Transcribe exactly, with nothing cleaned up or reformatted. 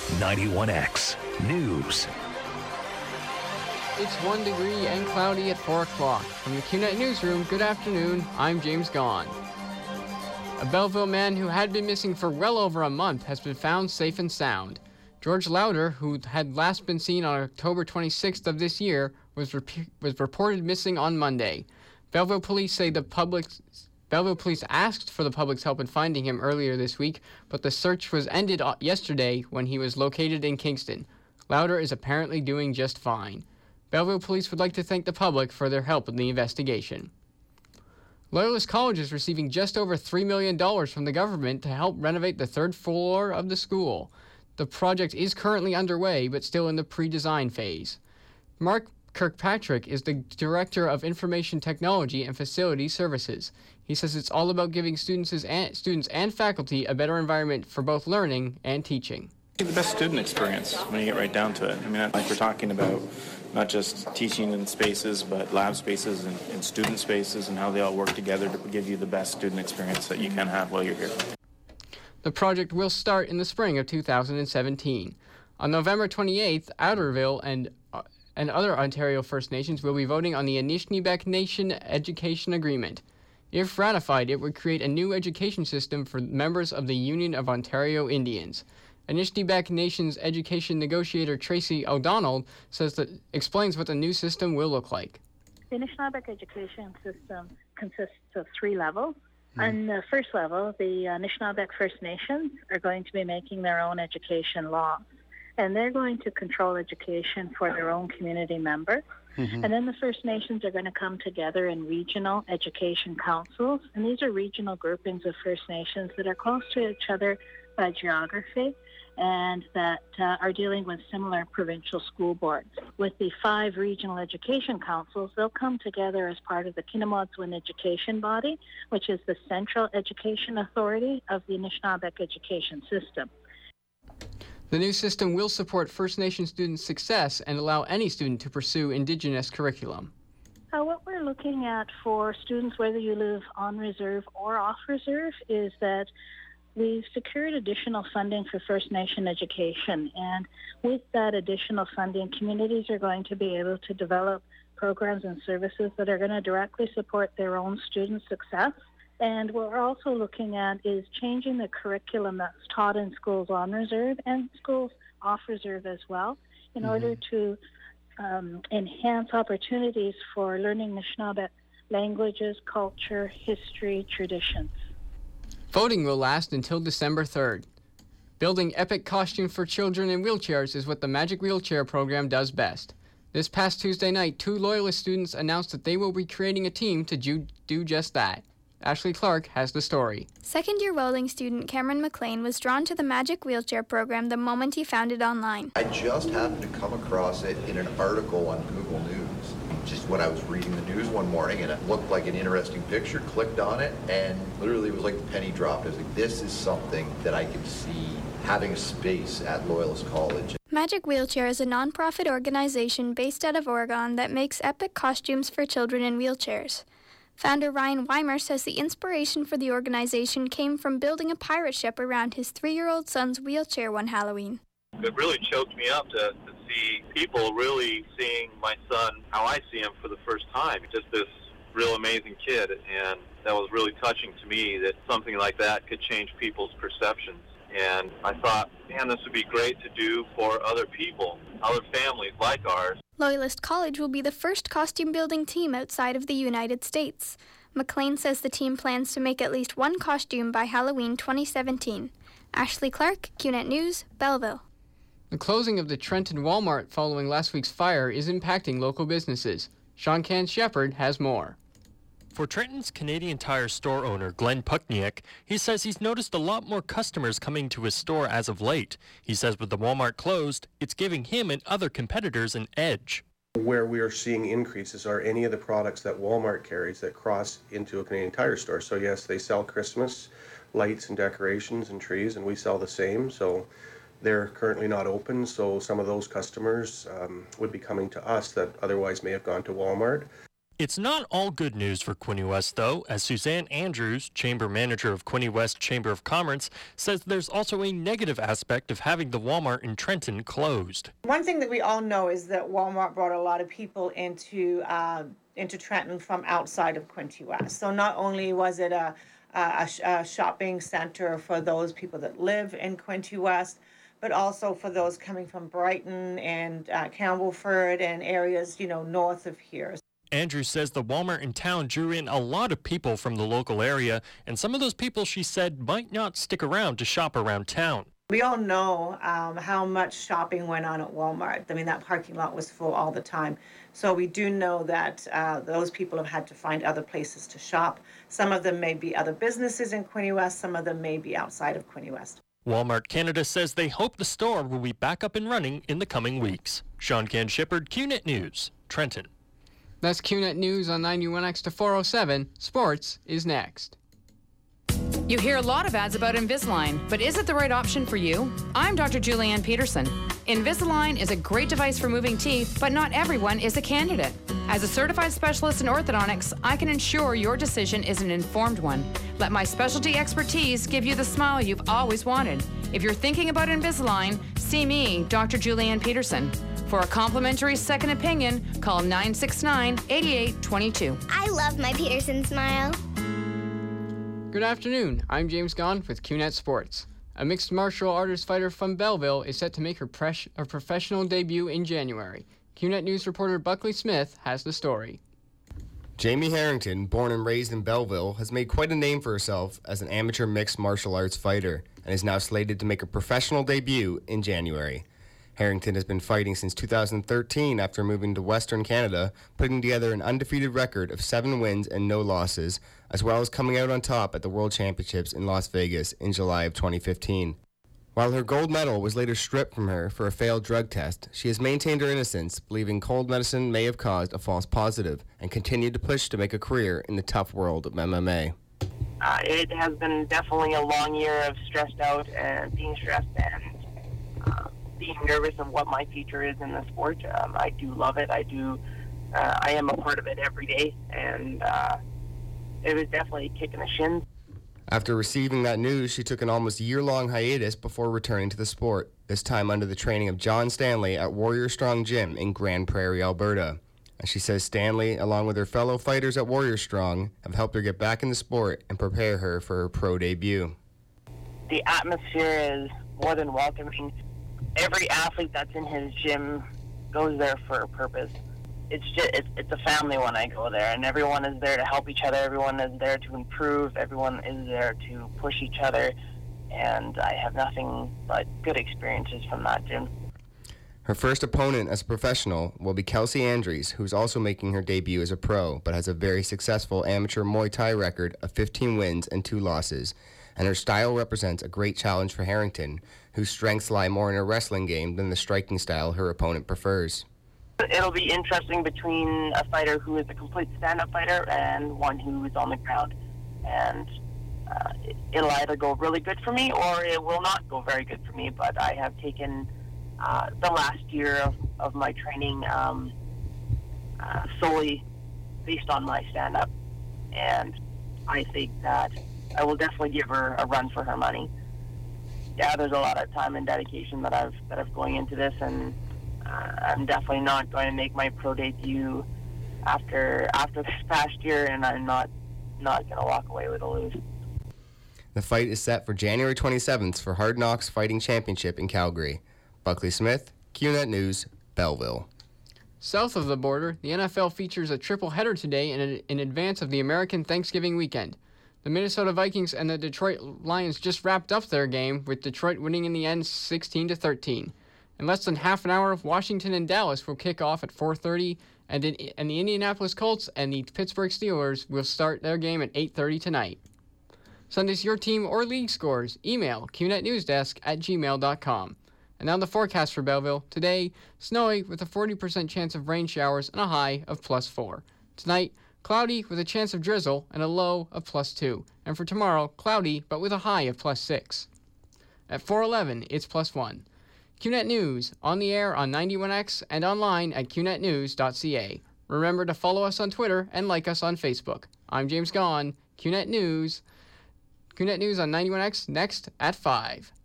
ninety-one X News. It's one degree and cloudy at four o'clock. From the Q net Newsroom, good afternoon, I'm James Gaughan. A Belleville man who had been missing for well over a month has been found safe and sound. George Lauder, who had last been seen on October twenty-sixth of this year, was, rep- was reported missing on Monday. Belleville police say the public... Belleville police asked for the public's help in finding him earlier this week, but the search was ended yesterday when he was located in Kingston. Lauder is apparently doing just fine. Belleville police would like to thank the public for their help in the investigation. Loyalist College is receiving just over three million dollars from the government to help renovate the third floor of the school. The project is currently underway, but still in the pre-design phase. Mark Kirkpatrick is the Director of Information Technology and Facility Services. He says it's all about giving students and, students and faculty a better environment for both learning and teaching. The best student experience when you get right down to it. I mean, like we're talking about not just teaching in spaces, but lab spaces and, and student spaces and how they all work together to give you the best student experience that you can have while you're here. The project will start in the spring of two thousand seventeen. On November twenty-eighth, Outerville and uh, and other Ontario First Nations will be voting on the Anishinaabeg Nation Education Agreement. If ratified, it would create a new education system for members of the Union of Ontario Indians. Anishinaabeg Nation's education negotiator Tracy O'Donnell says that explains what the new system will look like. The Anishinaabeg education system consists of three levels. Mm. On the first level, the Anishinaabeg First Nations are going to be making their own education laws, and they're going to control education for their own community members. Mm-hmm. And then the First Nations are going to come together in regional education councils, and these are regional groupings of First Nations that are close to each other by geography and that uh, are dealing with similar provincial school boards. With the five regional education councils, they'll come together as part of the Kinnamadzwin Education Body, which is the central education authority of the Anishinaabeg education system. The new system will support First Nation students' success and allow any student to pursue Indigenous curriculum. Uh, what we're looking at for students, whether you live on reserve or off reserve, is that we've secured additional funding for First Nation education. And with that additional funding, communities are going to be able to develop programs and services that are going to directly support their own student success. And what we're also looking at is changing the curriculum that's taught in schools on reserve and schools off reserve as well, in mm-hmm. order to um, enhance opportunities for learning Anishinaabe languages, culture, history, traditions. Voting will last until December third. Building epic costumes for children in wheelchairs is what the Magic Wheelchair program does best. This past Tuesday night, two Loyalist students announced that they will be creating a team to ju- do just that. Ashley Clark has the story. Second-year welding student Cameron McLean was drawn to the Magic Wheelchair program the moment he found it online. I just happened to come across it in an article on Google News. Just when I was reading the news one morning and it looked like an interesting picture, clicked on it, and literally it was like the penny dropped. I was like, this is something that I can see having a space at Loyalist College. Magic Wheelchair is a non-profit organization based out of Oregon that makes epic costumes for children in wheelchairs. Founder Ryan Weimer says the inspiration for the organization came from building a pirate ship around his three-year-old son's wheelchair one Halloween. It really choked me up to, to see people really seeing my son how I see him for the first time. Just this real amazing kid, and that was really touching to me that something like that could change people's perceptions. And I thought, man, this would be great to do for other people, other families like ours. Loyalist College will be the first costume building team outside of the United States. McLean says the team plans to make at least one costume by Halloween twenty seventeen. Ashley Clark, Q net News, Belleville. The closing of the Trenton Walmart following last week's fire is impacting local businesses. Sean Can Shepherd has more. For Trenton's Canadian Tire store owner, Glenn Pukniak, he says he's noticed a lot more customers coming to his store as of late. He says with the Walmart closed, it's giving him and other competitors an edge. Where we are seeing increases are any of the products that Walmart carries that cross into a Canadian Tire store. So yes, they sell Christmas lights and decorations and trees, and we sell the same. So they're currently not open, so some of those customers um, would be coming to us that otherwise may have gone to Walmart. It's not all good news for Quinte West, though, as Suzanne Andrews, Chamber Manager of Quinte West Chamber of Commerce, says there's also a negative aspect of having the Walmart in Trenton closed. One thing that we all know is that Walmart brought a lot of people into uh, into Trenton from outside of Quinte West. So not only was it a, a, a shopping center for those people that live in Quinte West, but also for those coming from Brighton and uh, Campbellford and areas, you know, north of here. Andrews says the Walmart in town drew in a lot of people from the local area, and some of those people, she said, might not stick around to shop around town. We all know um, how much shopping went on at Walmart. I mean, that parking lot was full all the time. So we do know that uh, those people have had to find other places to shop. Some of them may be other businesses in Quinte West. Some of them may be outside of Quinte West. Walmart Canada says they hope the store will be back up and running in the coming weeks. Sean Ken Shippard, Q net News, Trenton. That's Q net News on ninety-one X to four oh seven. Sports is next. You hear a lot of ads about Invisalign, but is it the right option for you? I'm Doctor Julianne Peterson. Invisalign is a great device for moving teeth, but not everyone is a candidate. As a certified specialist in orthodontics, I can ensure your decision is an informed one. Let my specialty expertise give you the smile you've always wanted. If you're thinking about Invisalign, see me, Doctor Julianne Peterson. For a complimentary second opinion, call nine six nine, eight eight two two. I love my Peterson smile. Good afternoon. I'm James Gahn with Q net Sports. A mixed martial artist fighter from Belleville is set to make her, pres- her professional debut in January. Q net News reporter Buckley Smith has the story. Jamie Harrington, born and raised in Belleville, has made quite a name for herself as an amateur mixed martial arts fighter and is now slated to make a professional debut in January. Harrington has been fighting since two thousand thirteen after moving to Western Canada, putting together an undefeated record of seven wins and no losses, as well as coming out on top at the World Championships in Las Vegas in July of twenty fifteen. While her gold medal was later stripped from her for a failed drug test, she has maintained her innocence, believing cold medicine may have caused a false positive, and continued to push to make a career in the tough world of M M A. Uh, it has been definitely a long year of stressed out and being stressed and uh, being nervous of what my future is in the sport. Um, I do love it. I do. Uh, I am a part of it every day, and uh, it was definitely a kick in the shins. After receiving that news, she took an almost year-long hiatus before returning to the sport, this time under the training of John Stanley at Warrior Strong Gym in Grand Prairie, Alberta. And she says Stanley, along with her fellow fighters at Warrior Strong, have helped her get back in the sport and prepare her for her pro debut. The atmosphere is more than welcoming. Every athlete that's in his gym goes there for a purpose. It's just it's, it's a family when I go there, and everyone is there to help each other. Everyone is there to improve. Everyone is there to push each other, and I have nothing but good experiences from that gym. Her first opponent as a professional will be Kelsey Andrews, who's also making her debut as a pro, but has a very successful amateur Muay Thai record of fifteen wins and two losses. And her style represents a great challenge for Harrington, whose strengths lie more in her wrestling game than the striking style her opponent prefers. It'll be interesting between a fighter who is a complete stand-up fighter and one who is on the ground. And uh, it'll either go really good for me or it will not go very good for me. But I have taken uh, the last year of, of my training um, uh, solely based on my stand-up. And I think that I will definitely give her a run for her money. Yeah, there's a lot of time and dedication that I've that I've going into this, and uh, I'm definitely not going to make my pro debut after after this past year, and I'm not not going to walk away with a lose. The fight is set for January twenty-seventh for Hard Knocks Fighting Championship in Calgary. Buckley Smith, Q net News, Belleville. South of the border, the N F L features a triple header today in, in advance of the American Thanksgiving weekend. The Minnesota Vikings and the Detroit Lions just wrapped up their game, with Detroit winning in the end sixteen to thirteen. In less than half an hour, Washington and Dallas will kick off at four thirty, and, in, and the Indianapolis Colts and the Pittsburgh Steelers will start their game at eight thirty tonight. Send us your team or league scores. Email q net newsdesk at gmail dot com. And now the forecast for Belleville. Today, snowy with a forty percent chance of rain showers and a high of plus four. Tonight, cloudy with a chance of drizzle and a low of plus two. And for tomorrow, cloudy but with a high of plus six. At four eleven, it's plus one. Q net News, on the air on ninety-one X and online at q net news dot c a. Remember to follow us on Twitter and like us on Facebook. I'm James Gaughan, Q Net News. Q Net News on ninety-one X next at five.